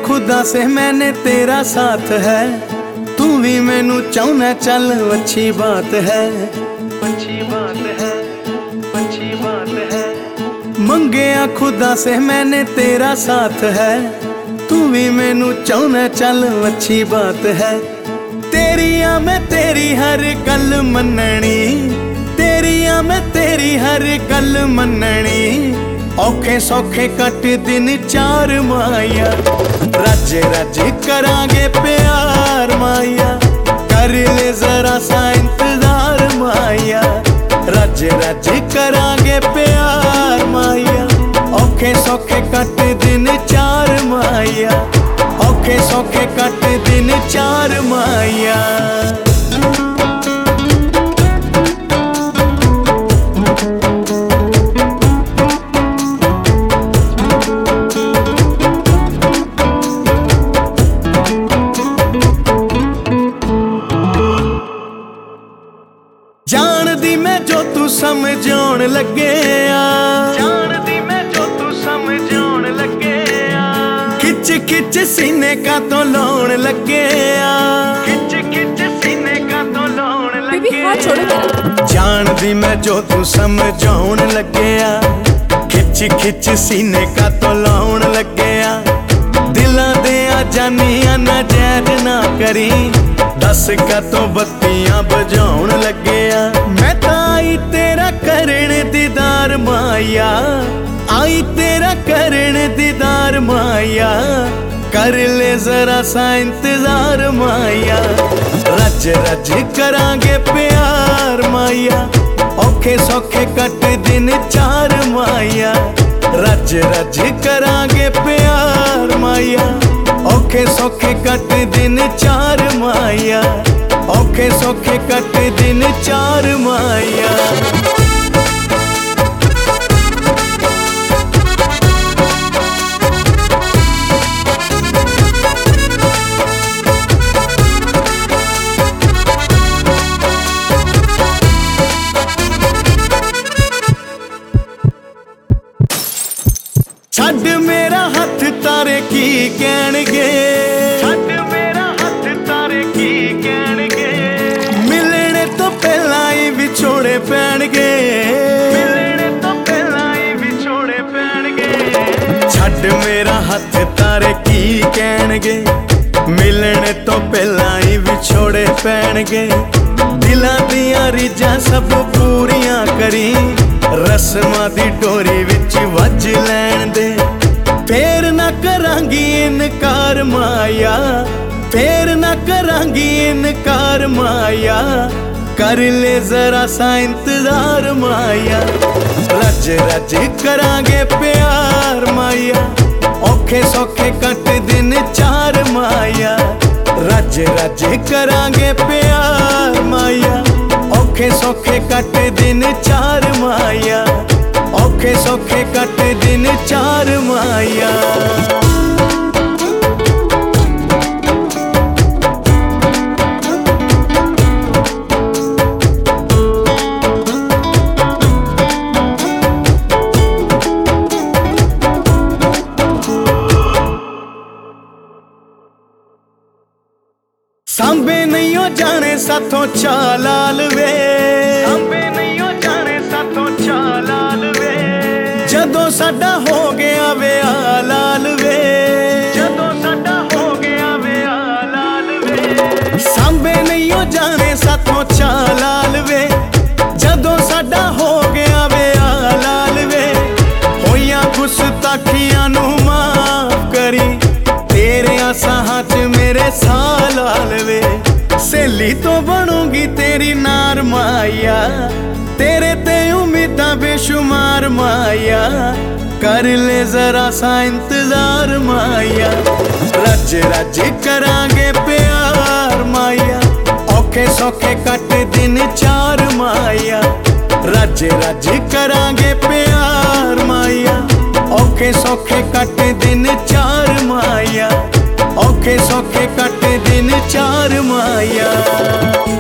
खुदा से मैंने तेरा साथ है, तू भी मैनू चाहना, चल अच्छी बात है, अच्छी बात है, अच्छी बात है। मंगया खुदा से मैंने तेरा साथ है, तू भी मैनू चाहना, चल अच्छी बात है। तेरिया मैं तेरी हर गल मननी, तेरिया मैं तेरी हर गल मननी, औखे सौखे कट दिन चार माया, रज रज करांगे प्यार माया, कर ले जरा सा इंतजार माया, रज रज करांगे प्यार माया, औखे सौखे कट दिन चार माया, औखे सौखे कट दिन चार माया। जानदी मैं जो तू समझाउण लगे आ, जानदी मैं जो तू समझाउण लगे आ, खिच खिच सीने का तो लाउण लगे आ, खिच खिच सीने का तो लाउण लगे आ। जानदी मैं जो तू समझाउण लगे आ, खिच खिच सीने का तो लाउण लगे आ, दिलां दे आ जानिया ना जैद ना करी, दस का तो बत्तियां बजाउण लगे आ। मैं तो आई तेरा करन दीदार माया, आई तेरा करन दीदार माया, कर ले जरा सा इंतजार माया, रज रज करांगे प्यार माया, औखे सौखे कट दिन चार माया, रज रज करांगे प्यार माया, औखे सौखे कट दिन चार माया, औखे सौखे कट दिन चार माया। छड्ड मेरा हथ तारे की कहणगे, छड्ड मेरा हथ तारे की कहणगे, मिलने तो पहला ही विछोड़े पैणगे, मिलने तो पहला ही विछोड़े पैणगे। छड्ड मेरा हथ तारे की कहणगे, मिलने तो पहला ही विछोड़े पैणगे, दिलां दियां रीझां सब पूरियां करी, रस्मां दी डोरी विच वज लैण दे, फेर ना करांगी इनकार माया, फेर ना करांगी इनकार माया, कर ले जरा सा इंतजार माया, रज रज करांगे प्यार माया, औखे सौखे कट दिन चार माया, रज रज करांगे प्यार माया, औखे सौखे कट दिन चार माया, औखे सौखे कट दिन चार माया। सांबे नहीं हो जाने साथों चालाल वे, सांबे नहीं हो जाने साथों चालाल वे, जदों साडा हो गया वे आलाल वे, जदों साडा हो गया वे आलाल वे। सांबे नहीं हो जाने साथों चालाल वे, जदों साडा हो गया वे आलाल वे, होइयां गुस्ताखियां नू माफ करी, तेरे आसां च मेरे साह लाल वे, सहेली तो बनूंगी तेरी नार माया, तेरे ते उम्मीदां बेशुमार माया, कर ले जरा सा इंतजार माया, रज रज करांगे प्यार माया, औखे सौखे कट दिन चार माया, रज रज करांगे प्यार माया, औखे सौखे कट दिन चार माया, औखे सौखे कट दिन चार माया।